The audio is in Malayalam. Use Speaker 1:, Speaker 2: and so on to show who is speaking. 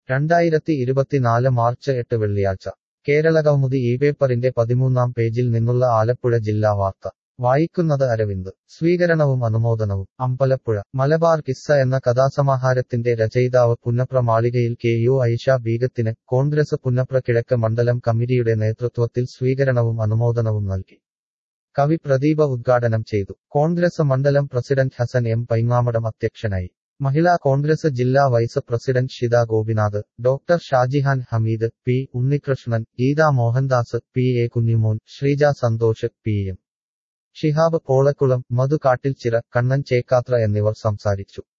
Speaker 1: 2024 മാർച്ച് 8 വെള്ളിയാഴ്ച കേരളകൗമുദി ഈ പേപ്പറിന്റെ 13-ാം പേജിൽ നിന്നുള്ള ആലപ്പുഴ ജില്ലാ വാർത്ത വായിക്കുന്നത് അരവിന്ദ്. സ്വീകരണവും അനുമോദനവും. അമ്പലപ്പുഴ. മലബാർ കിസ്സ എന്ന കഥാസമാഹാരത്തിന്റെ രചയിതാവ് പുന്നപ്ര മാളികയിൽ കെ.യു. ഐഷ ബീഗത്തിന് കോൺഗ്രസ് പുന്നപ്ര കിഴക്ക് മണ്ഡലം കമ്മിറ്റിയുടെ നേതൃത്വത്തിൽ സ്വീകരണവും അനുമോദനവും നൽകി. കവി പ്രദീപ ഉദ്ഘാടനം ചെയ്തു. കോൺഗ്രസ് മണ്ഡലം പ്രസിഡന്റ് ഹസൻ എം പൈങ്ങാമടം അധ്യക്ഷനായി. മഹിളാ കോൺഗ്രസ് ജില്ലാ vice president Shitha Gopinath, doctor Shajihan Hameed, P. Unnikrishnan, Geetha Mohandas, P. A. Kunjimon, Sreeja Santhosh, P. M. Shihab Polakkulam, Madhu Kattilchira, Kannan Chekkathra എന്നിവർ സംസാരിച്ചു.